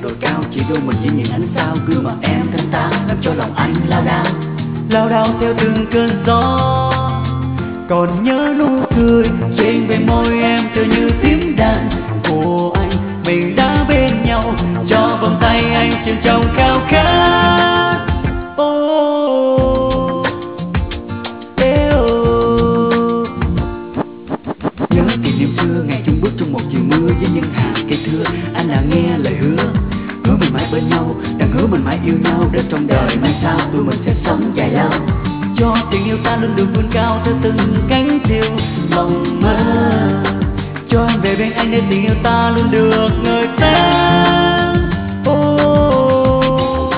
ngàn đồi cao, chỉ đôi mình với những ánh sao. Gương mặt em thanh tao làm cho lòng anh lao đao theo từng cơn gió. Còn nhớ nụ cười trên về môi em tựa như tiếng đàn của anh. Mình đã bên nhau cho vòng tay anh trên trong khao khát. Nhớ kỷ niệm xưa ngày chung bước trong một chiều mưa với những hàng cây thưa. Anh đã nghe lời hứa mình mãi bên nhau, đang hứa mình mãi yêu nhau đến trong đời mai sau tụi mình sẽ sống dài lâu. Cho tình yêu ta luôn được vươn cao theo từng cánh diều mộng mơ. Cho em về bên anh để tình yêu ta luôn được ngời sáng.